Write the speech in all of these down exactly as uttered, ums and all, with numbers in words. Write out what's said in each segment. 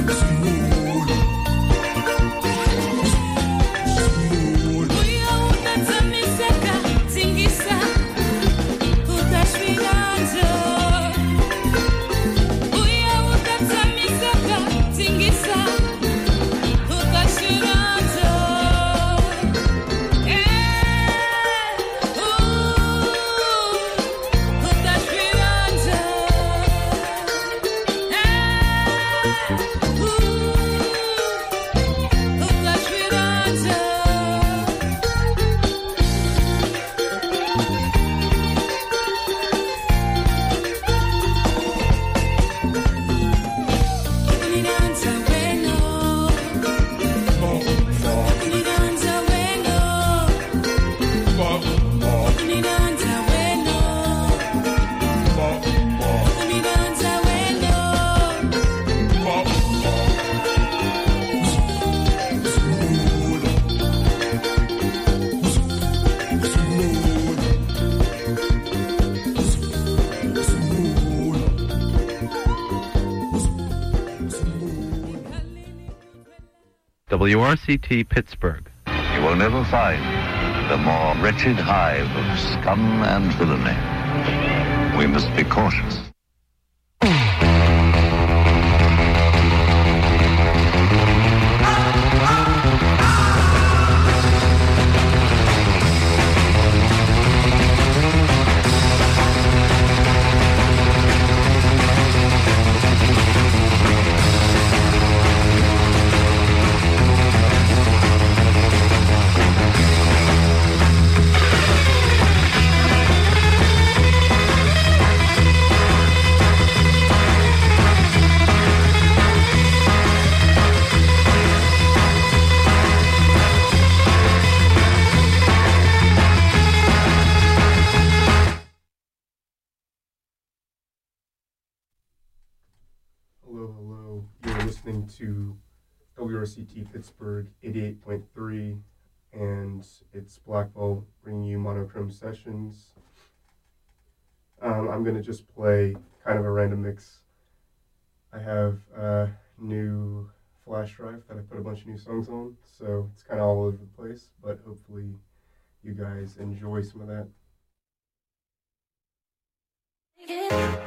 W R C T Pittsburgh. You will never find the more wretched hive of scum and villainy. We must be cautious. To W R C T Pittsburgh eighty-eight point three, and it's Blackwell bringing you Monochrome Sessions. Um, I'm going to just play kind of a random mix. I have a new flash drive that I put a bunch of new songs on, so it's kind of all over the place, but hopefully you guys enjoy some of that. Yeah.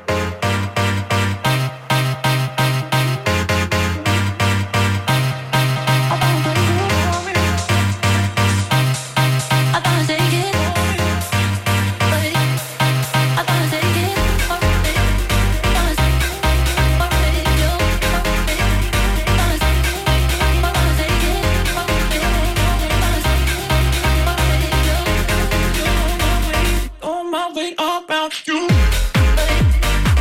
About you.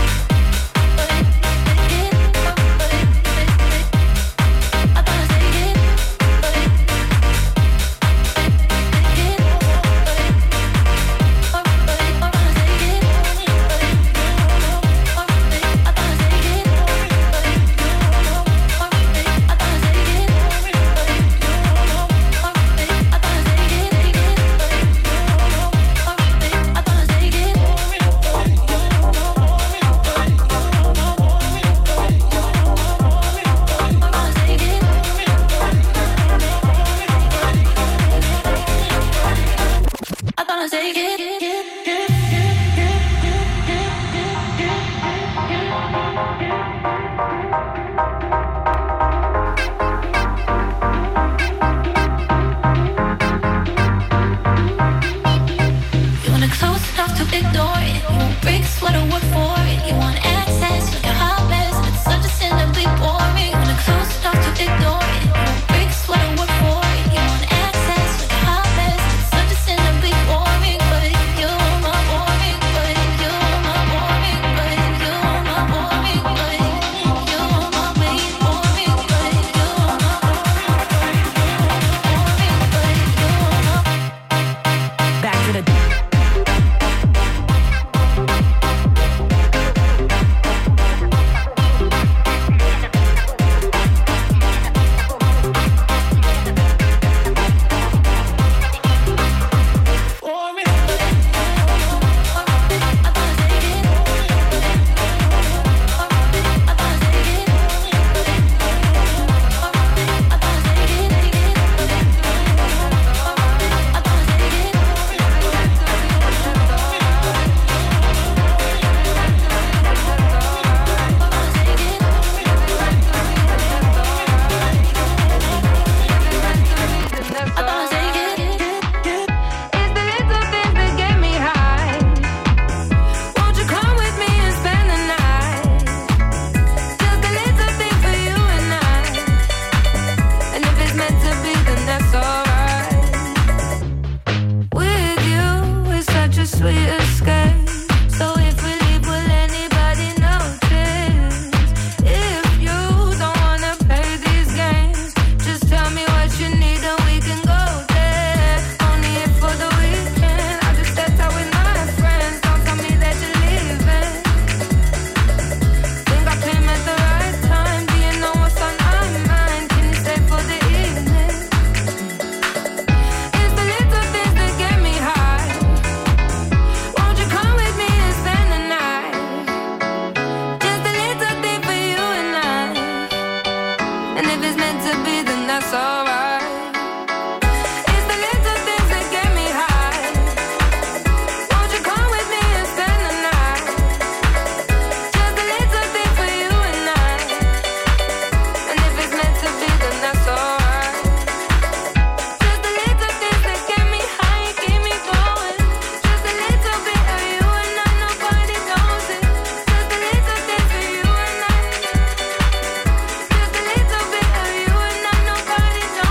And if it's meant to be, then that's alright. It's the little things that get me high. Won't you come with me and spend the night? Just a little thing for you and I. And if it's meant to be, then that's alright. Just a little things that get me high and keep me going. Just a little bit of you and I, nobody knows it. Just a little thing for you and I. Just a little bit of you and I, nobody knows it.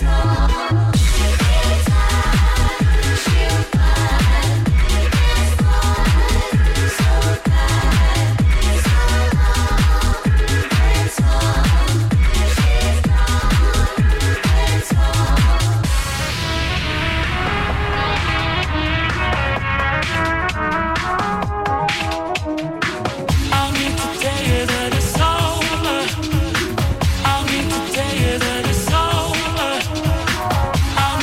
I'll need to tell you that it's over. I'll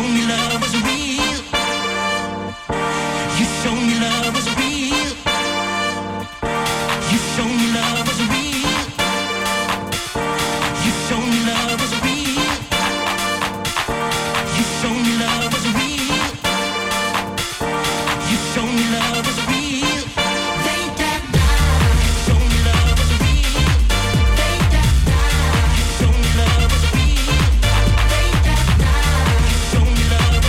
me love was real. You showed me love was real. You showed me love was real. You showed me love was real. You showed me love was real. You showed me love was real. They that night. You showed me love was real. They that night. You showed me love was real. They that night. You showed me love was real.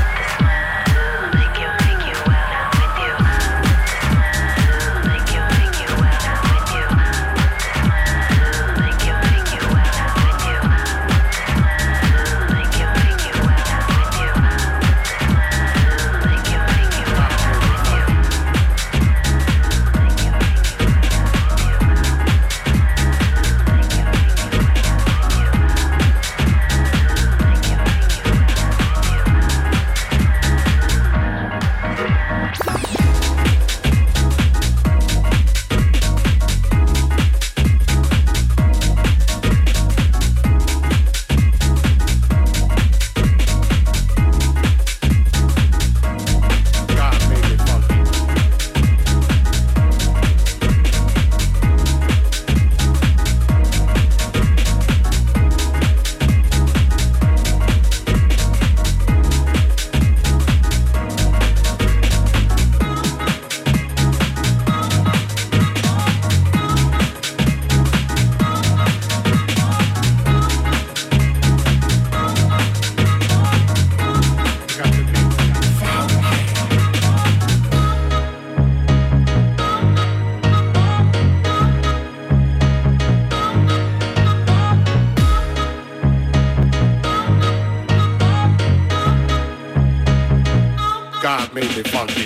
God made me funky.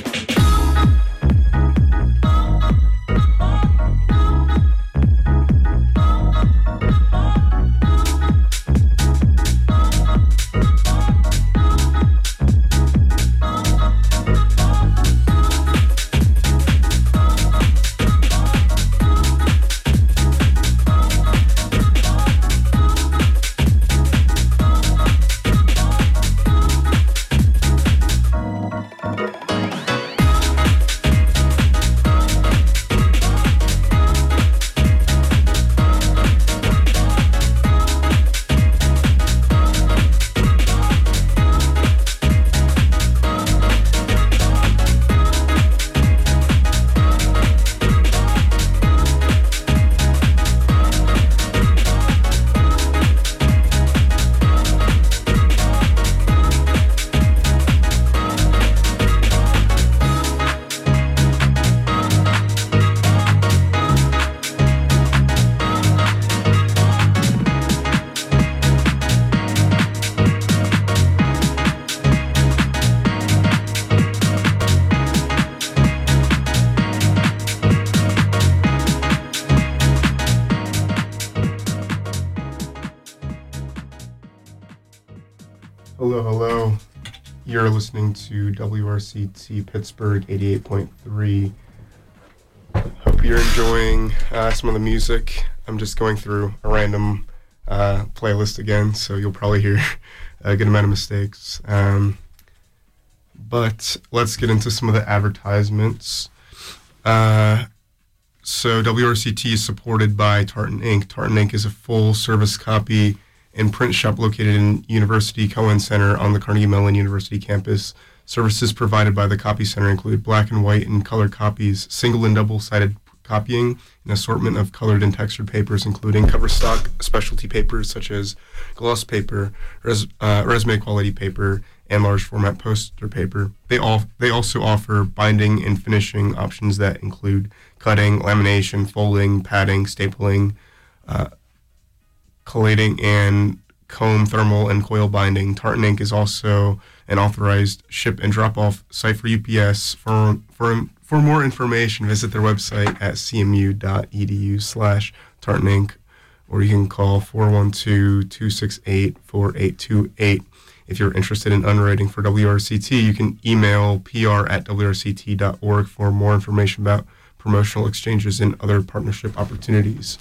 Hello, hello. You're listening to W R C T Pittsburgh eighty-eight point three. Hope you're enjoying uh, some of the music. I'm just going through a random uh, playlist again, so you'll probably hear a good amount of mistakes. Um, but let's get into some of the advertisements. Uh, so W R C T is supported by Tartan Ink. Tartan Ink is a full-service copy and print shop located in University Cohen Center on the Carnegie Mellon University campus. Services provided by the Copy Center include black and white and color copies, single and double-sided copying, an assortment of colored and textured papers, including cover stock specialty papers such as gloss paper, res, uh, resume quality paper, and large format poster paper. They all they also offer binding and finishing options that include cutting, lamination, folding, padding, stapling, uh, collating, and comb, thermal, and coil binding. Tartan Ink is also an authorized ship and drop-off site for U P S. For for for more information, visit their website at cmu.edu slash Tartan Ink, or you can call four one two, two six eight, four eight two eight. If you're interested in underwriting for W R C T, you can email pr at w r c t dot org for more information about promotional exchanges and other partnership opportunities.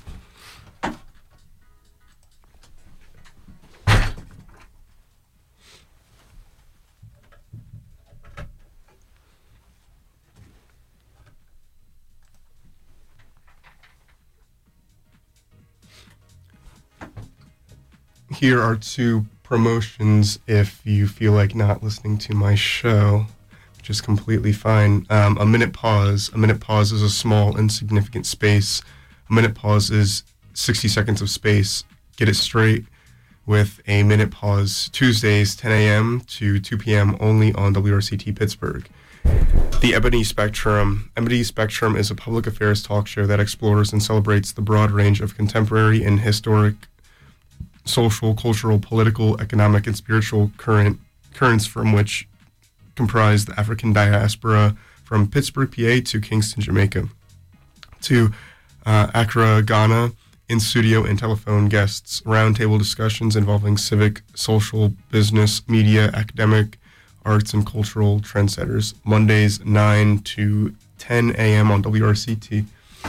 Here are two promotions if you feel like not listening to my show, which is completely fine. Um, a minute pause. A minute pause is a small, insignificant space. A minute pause is sixty seconds of space. Get it straight with a minute pause. Tuesdays, ten a.m. to two p.m. only on W R C T Pittsburgh. The Ebony Spectrum. Ebony Spectrum is a public affairs talk show that explores and celebrates the broad range of contemporary and historic social, cultural, political, economic, and spiritual current currents from which comprise the African diaspora from Pittsburgh, P A to Kingston, Jamaica, to uh, Accra, Ghana, in-studio and telephone guests, roundtable discussions involving civic, social, business, media, academic, arts, and cultural trendsetters, Mondays nine to ten a.m. on W R C T.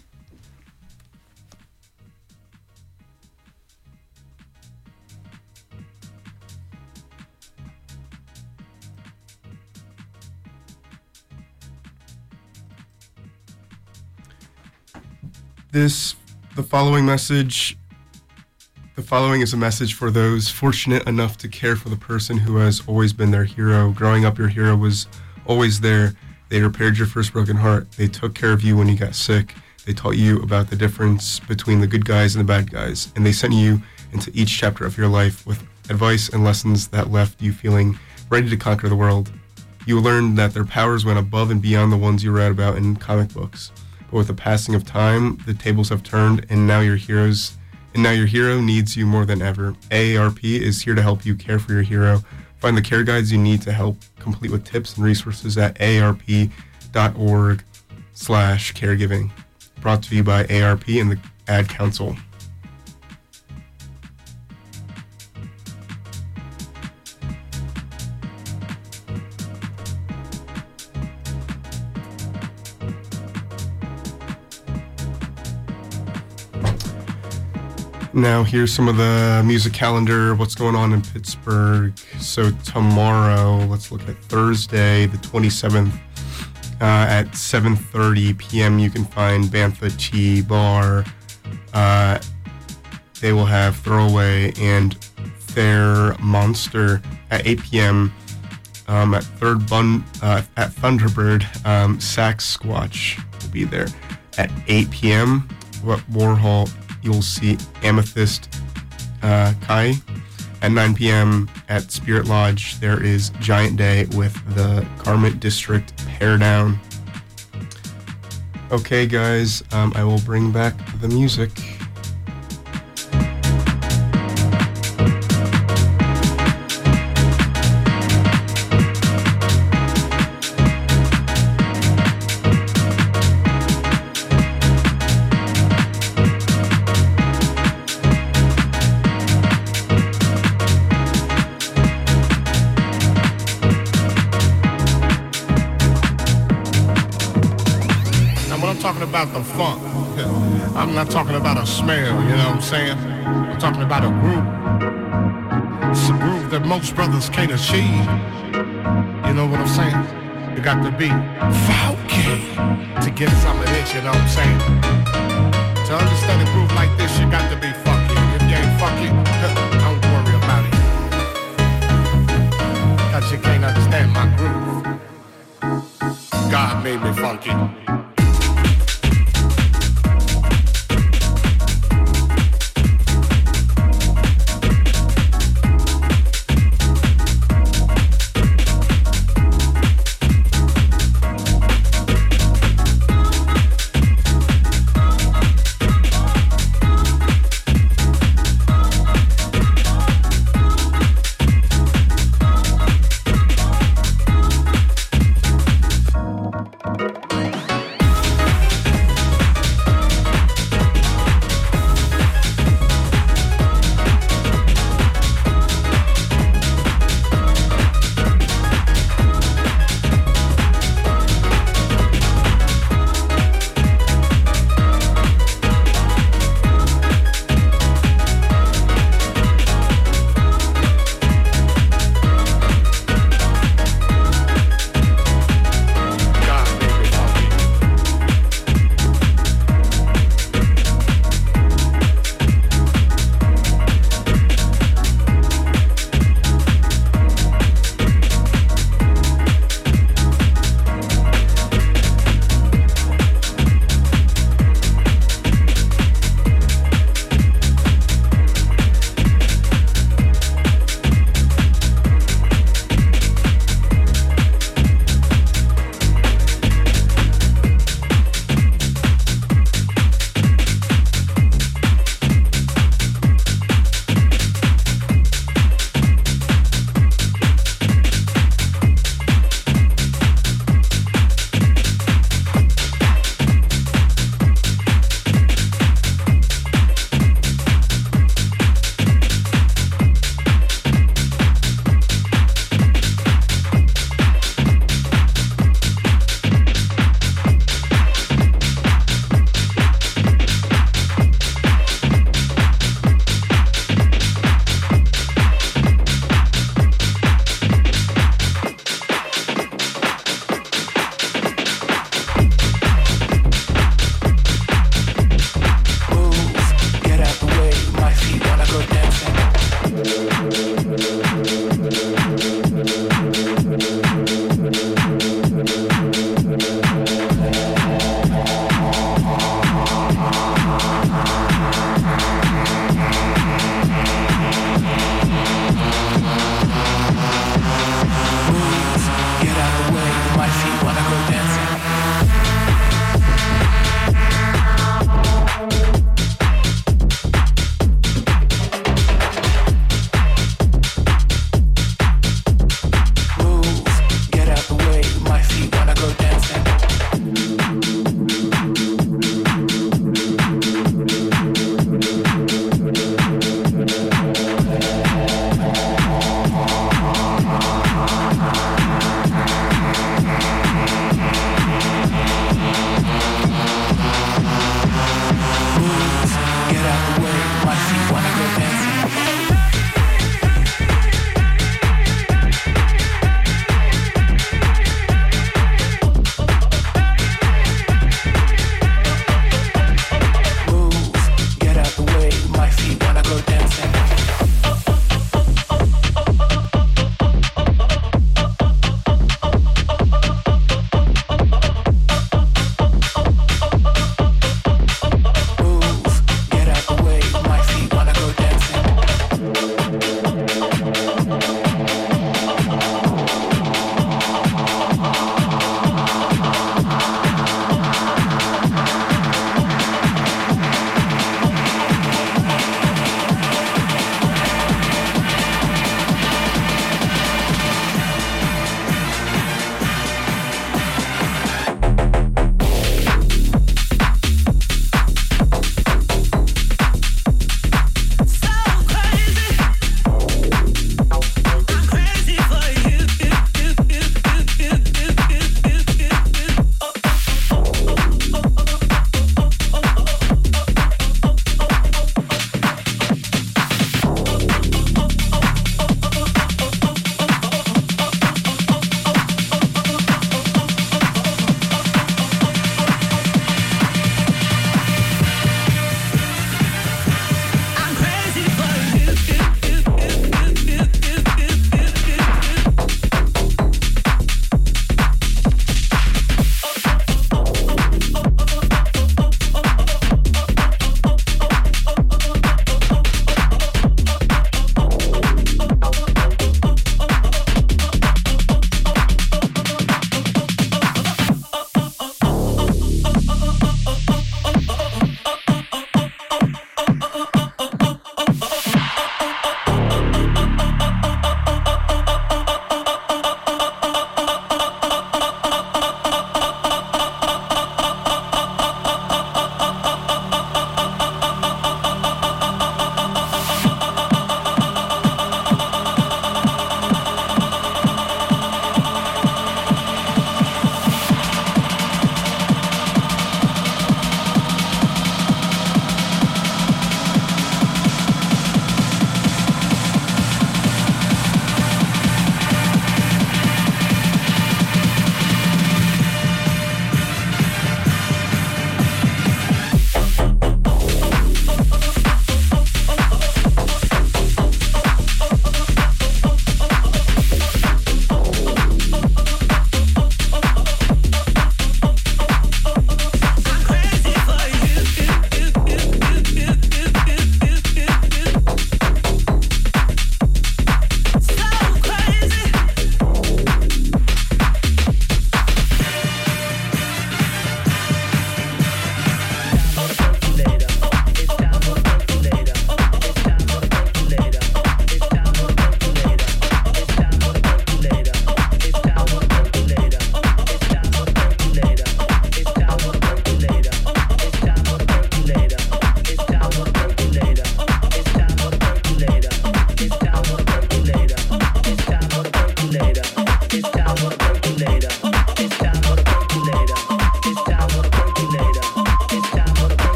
This, the following message, the following is a message for those fortunate enough to care for the person who has always been their hero. Growing up, your hero was always there. They repaired your first broken heart. They took care of you when you got sick. They taught you about the difference between the good guys and the bad guys. And they sent you into each chapter of your life with advice and lessons that left you feeling ready to conquer the world. You learned that their powers went above and beyond the ones you read about in comic books. But with the passing of time, the tables have turned, and now your heroes, and now your hero needs you more than ever. A A R P is here to help you care for your hero. Find the care guides you need to help, complete with tips and resources at A A R P dot org slash caregiving. Brought to you by A A R P and the Ad Council. Now, here's some of the music calendar, what's going on in Pittsburgh. So tomorrow, let's look at Thursday, the twenty-seventh, uh, at seven thirty p.m. You can find Bantha Tea Bar. Uh, they will have Throwaway and Fair Monster at eight p.m. Um, at Third Bun uh, at Thunderbird. Um, Sax Squatch will be there at eight p.m. Warhol. You'll see Amethyst uh, Kai. At nine p.m. at Spirit Lodge, there is Giant Day with the Garment District Pare Down. Okay, guys, um, I will bring back the music. about the funk. I'm not talking about a smell, you know what I'm saying? I'm talking about a groove. It's a groove that most brothers can't achieve. You know what I'm saying? You got to be funky to get some of this, you know what I'm saying? To understand a groove like this, you got to be funky. If you ain't funky, don't worry about it. Cause you can't understand my groove. God made me funky.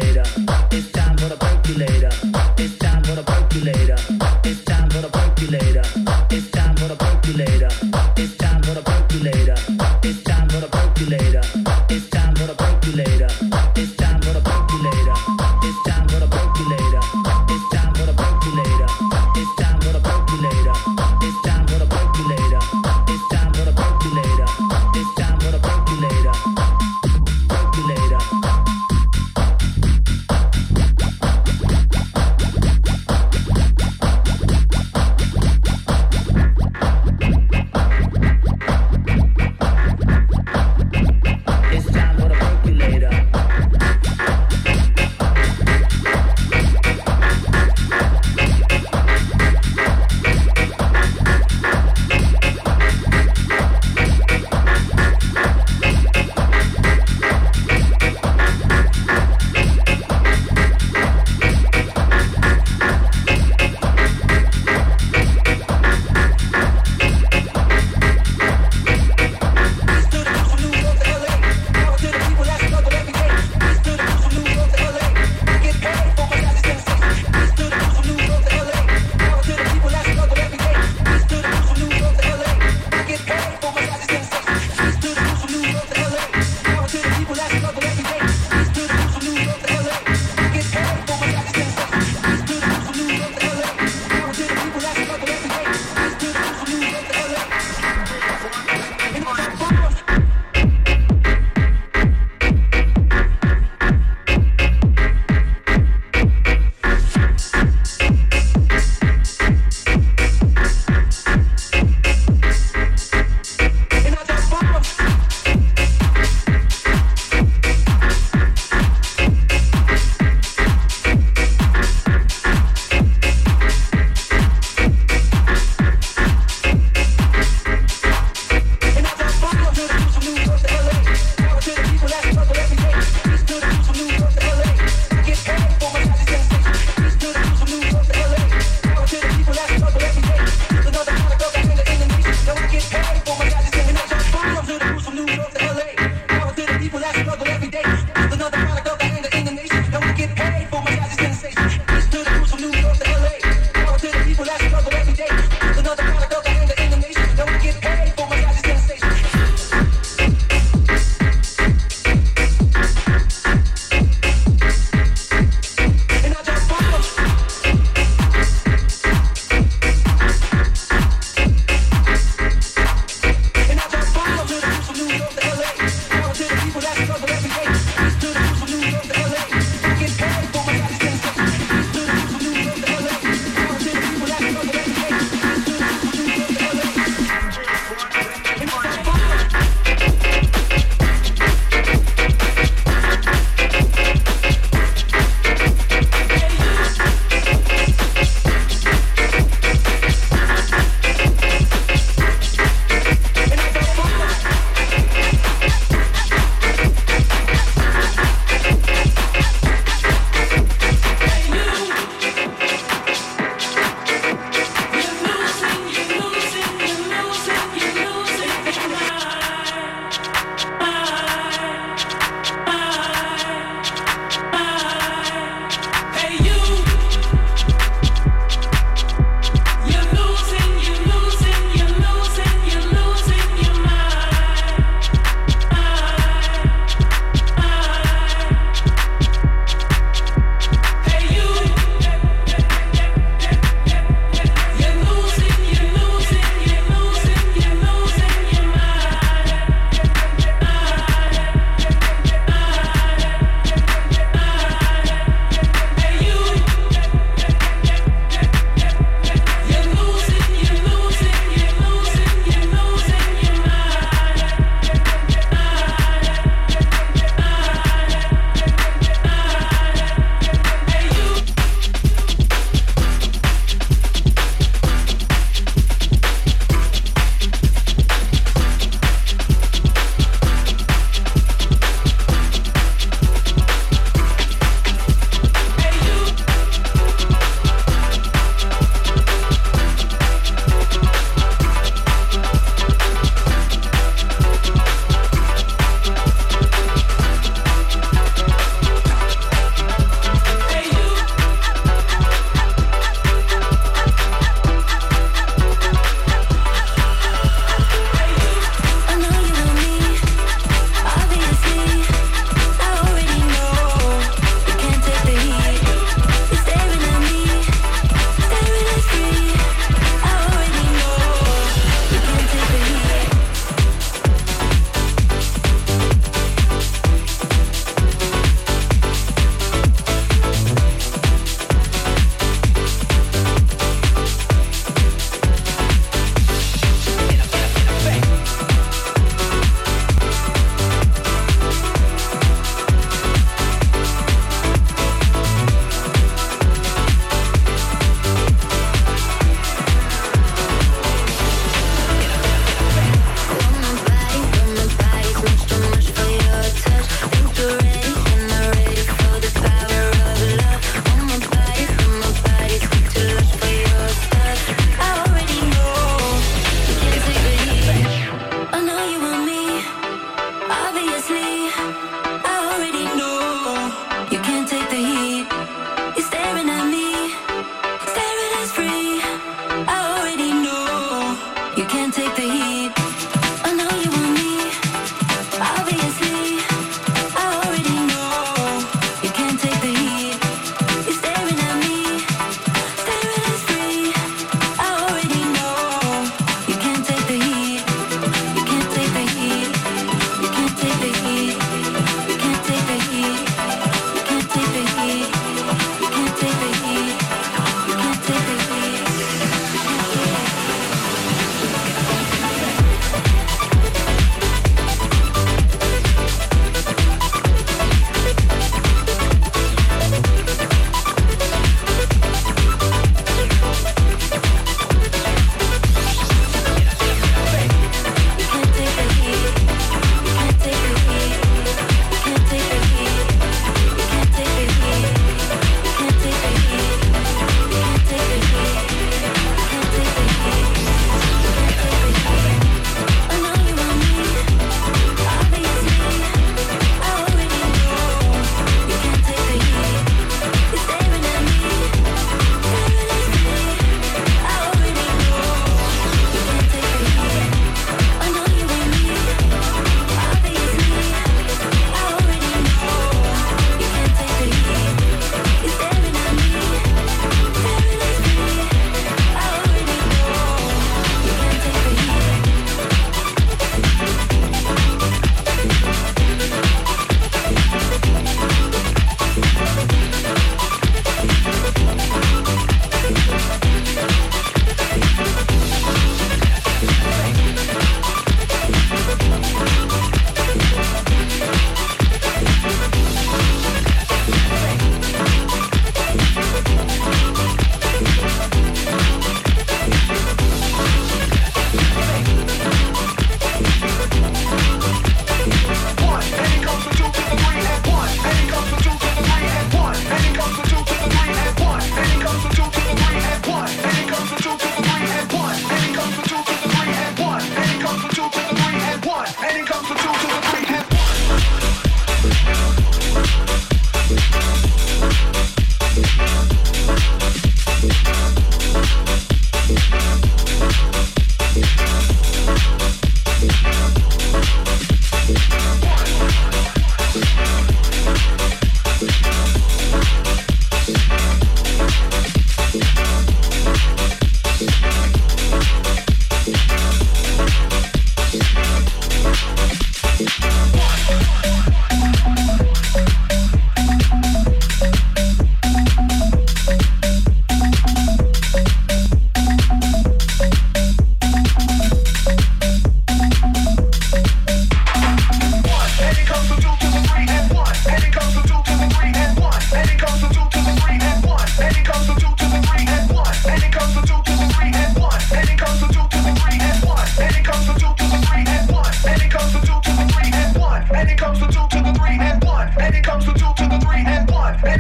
percolator. It's time for the percolator. It's time for the percolator. It's time for the percolator. It's time for the percolator. It's time for the percolator. It's time for the percolator. It's time for the percolator. It's time for the percolator. It's time for the percolator. It's time for the percolator. It's time for the percolator. It's time for the percolator. It's time for the percolator. It's time for the percolator. Percolator.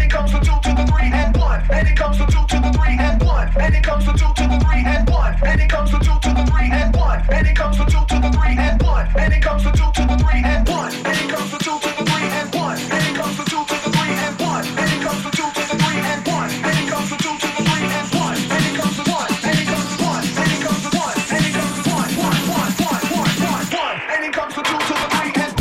it comes to two to the three and one, and it comes to two to the three and one, and it comes to two to the three and one, and it comes to two to the three and one, and it comes to two to the three and one, and it comes to two to the three and one, and it comes to two to the three and one, and it comes to two to the three and one, and it comes to two to the three and one, and it comes to two to the three and one, and it comes to one, and it comes to one, and it comes to one, and it comes to one, one, one, one, one, one, one, and it comes to two to the three and one.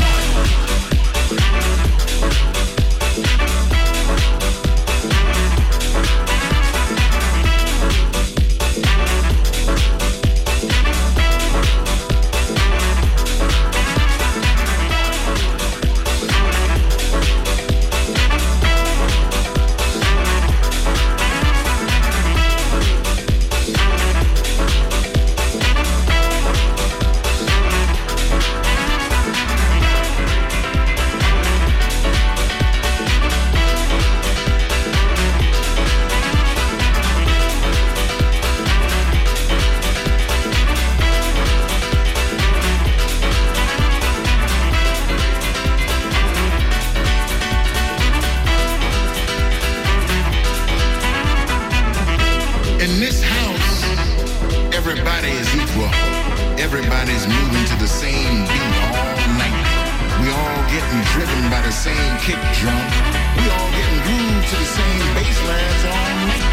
In this house, everybody is equal. Everybody's moving to the same beat all night. We all getting driven by the same kick drum. We all getting grooved to the same bass lines all night.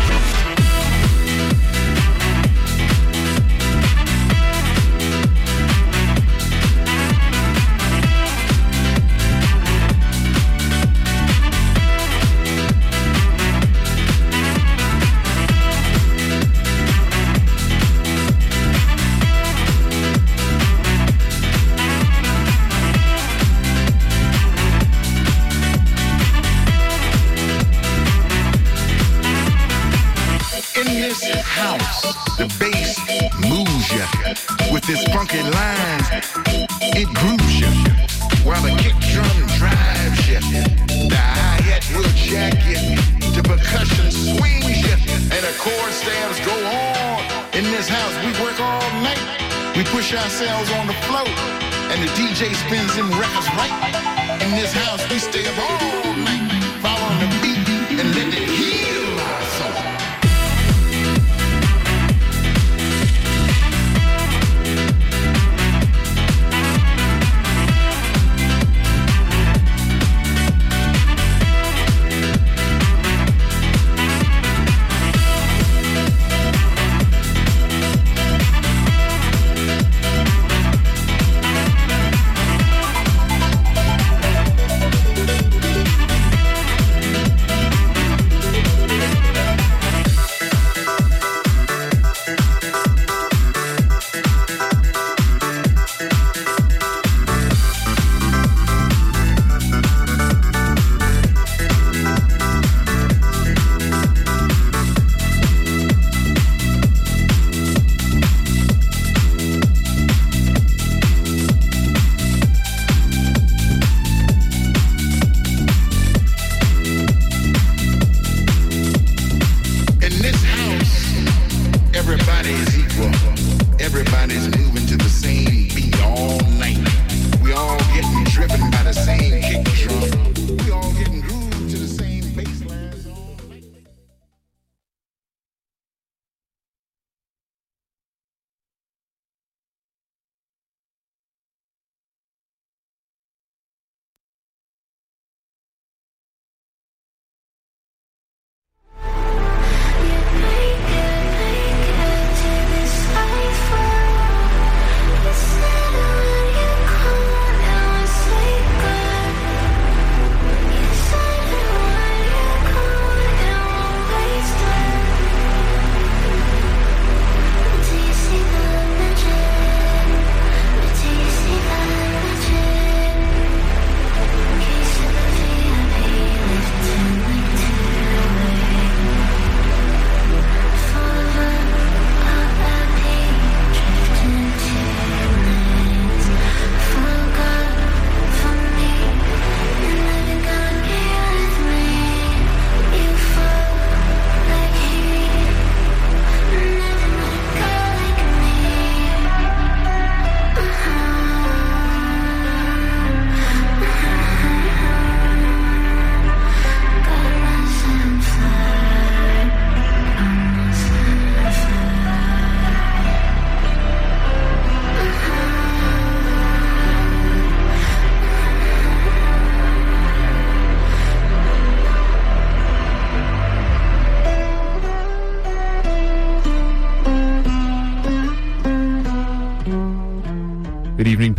House, the bass moves ya with its funky lines. It grooves ya while the kick drum drives ya. The hi-hat will jack ya, the percussion swings ya, and the chord stabs go on. In this house, we work all night. We push ourselves on the floor, and the D J spins them records right. In this house, we stay up all night, following the beat and let it heal our soul.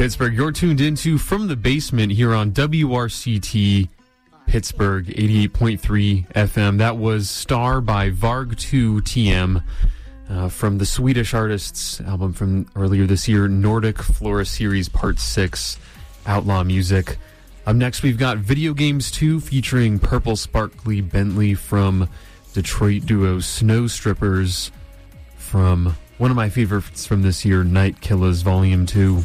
Pittsburgh. You're tuned into From the Basement here on W R C T Pittsburgh eighty-eight point three F M. That was Star by Varg two T M uh, from the Swedish artist's album from earlier this year, Nordic Flora Series Part six, Outlaw Music. Up next, we've got Video Games two featuring Purple Sparkly Bentley from Detroit duo Snow Strippers from one of my favorites from this year, Night Killers Volume two.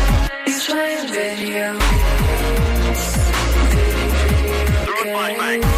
Throw it back.